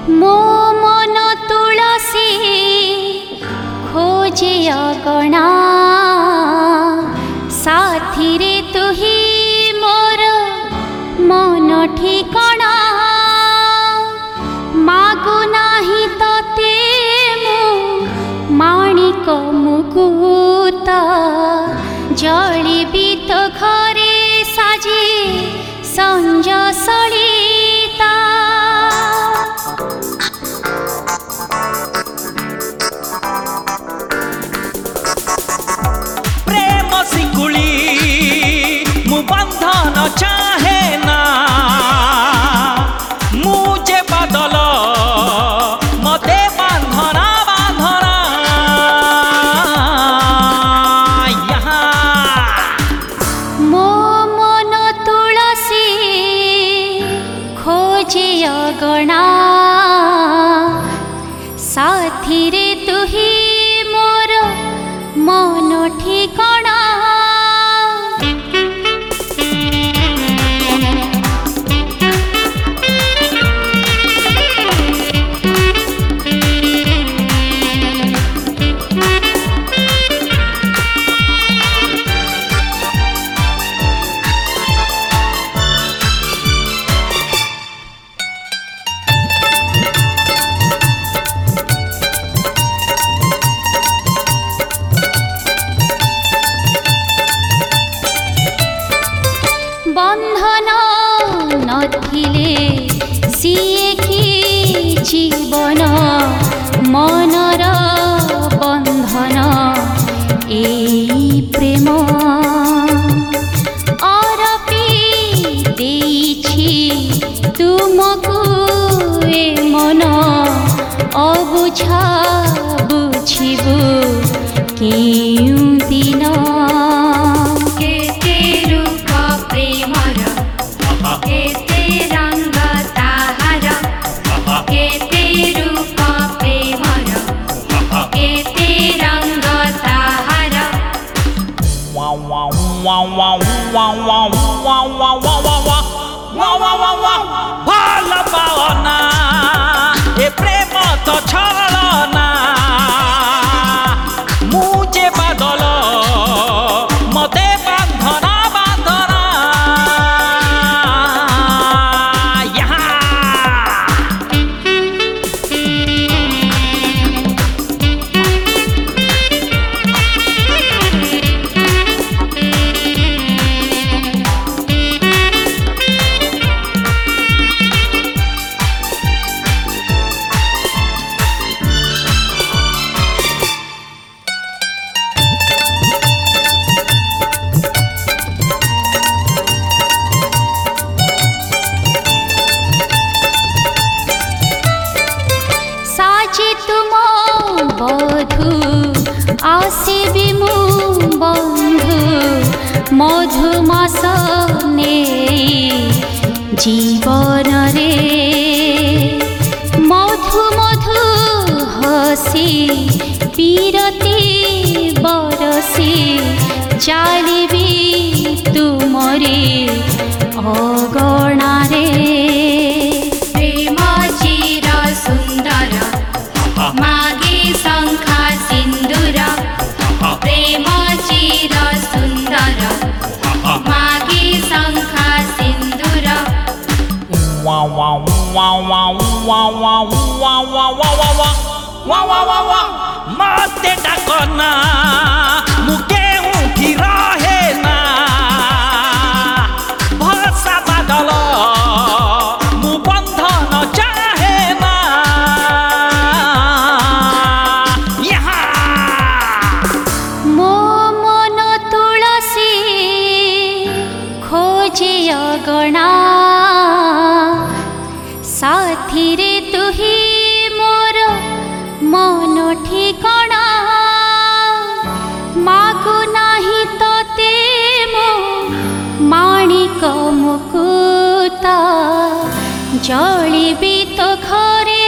मो मन तुलसी खोजे अगणा साथी रे तुही मोर मन ठिकणा मागु नाही तते मु माणिक मुकुत जलिबी तो घरे साजी संज सलिता प्रेम सिकुली मु बंधन चाहे ना मुझे बदल मते बांधना बांधना यहाँ मो मन तुलसी खोजे अगणा साथी रे तुही मोर मन ठिकणा बंधन नथिले सिए कि जीवन मनर बंधन एई प्रेम अरपी देइछि तुमको ए मन अबुझा बुझिबु केउ दिन केते रूप प्रेमर केते रंग ताहार केते रूप प्रेमर केते रंग ताहार वाह वाह वाह वाह वाह वाह वाह वाह वाह वाह वाह वाह वाह ভাল পাওনা এ প্রেম তো ছলনা মুঝে বদল মতে বাঁধনা বাঁধনা यहाँ साजी तुम बधु आसिबी मु बंधु मधुमास ने जीवन रे मधु मधु हसी पीरती बरसी चालिबी तुमरे अगणा रे प्रेम चिर सुंदर मागे शंखा सिंदूर प्रेम चिर सुंदर मागे शंखा सिंदूर वाह वाह वाह वाह वाह वाह वाह वाह वाह वाह वाह वाह वाह वाह मते डाकना मुके उठी रहे ना भाषा बदल मु बंधन चाहे ना यहाँ मो मन तुलसी खोजे अगणा साथी रे तुही मोर मन ठिकणा मागु नाही तते मो माणिक मुकुत जलिबी तो घरे